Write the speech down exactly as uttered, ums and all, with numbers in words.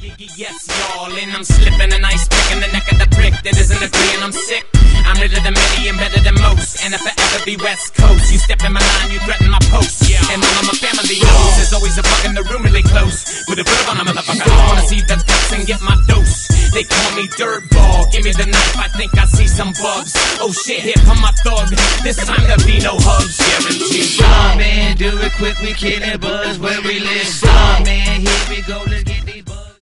Yes, y'all, and I'm slipping a nice pick in the neck of the brick that isn't a tree, and I'm sick. I'm rid of the many and better than most, and if I ever be West Coast, you step in my line, you threaten my post. Yeah. And all of my family knows there's always a bug in the room really close. With a grip on a motherfucker, I wanna see the ducks and get my dose. They call me Dirtball, give me the knife, I think I see some bugs. Oh shit, here come my thug, this time there'll be no hugs, guaranteed. Nah, man, do it quick, we killing buzz where we live. Nah, man, here we go, let's get these bugs.